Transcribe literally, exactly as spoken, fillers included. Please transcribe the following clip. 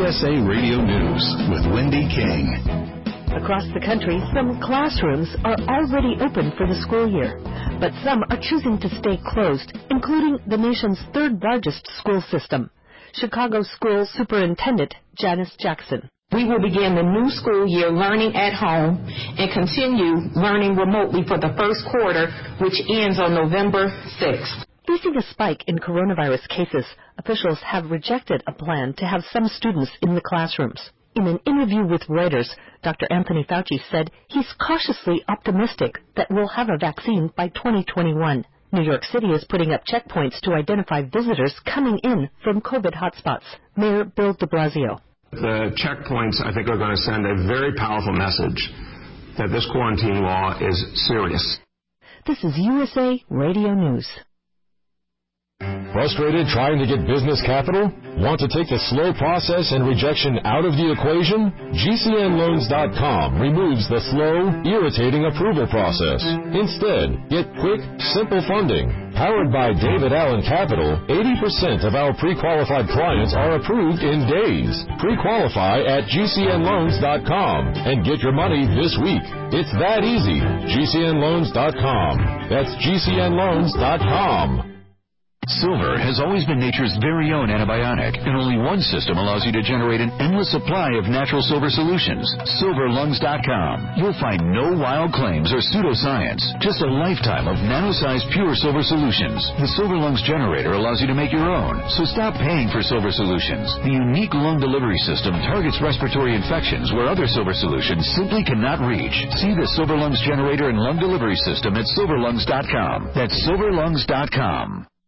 S A Radio News with Wendy King. Across the country, some classrooms are already open for the school year, but some are choosing to stay closed, including the nation's third largest school system. Chicago School Superintendent Janice Jackson. We will begin the new school year learning at home and continue learning remotely for the first quarter, which ends on November sixth. Facing a spike in coronavirus cases, officials have rejected a plan to have some students in the classrooms. In an interview with Reuters, Doctor Anthony Fauci said he's cautiously optimistic that we'll have a vaccine by twenty twenty-one. New York City is putting up checkpoints to identify visitors coming in from COVID hotspots. Mayor Bill de Blasio. The checkpoints, I think, are going to send a very powerful message that this quarantine law is serious. This is U S A Radio News. Frustrated trying to get business capital? Want to take the slow process and rejection out of the equation? G C N Loans dot com removes the slow, irritating approval process. Instead, get quick, simple funding. Powered by David Allen Capital, eighty percent of our pre-qualified clients are approved in days. Pre-qualify at G C N Loans dot com and get your money this week. It's that easy. G C N Loans dot com. That's G C N Loans dot com. Silver has always been nature's very own antibiotic, and only one system allows you to generate an endless supply of natural silver solutions. Silver Lungs dot com. You'll find no wild claims or pseudoscience, just a lifetime of nano-sized pure silver solutions. The Silver Lungs generator allows you to make your own, so stop paying for silver solutions. The unique lung delivery system targets respiratory infections where other silver solutions simply cannot reach. See the Silver Lungs generator and lung delivery system at Silver Lungs dot com. That's Silver Lungs dot com.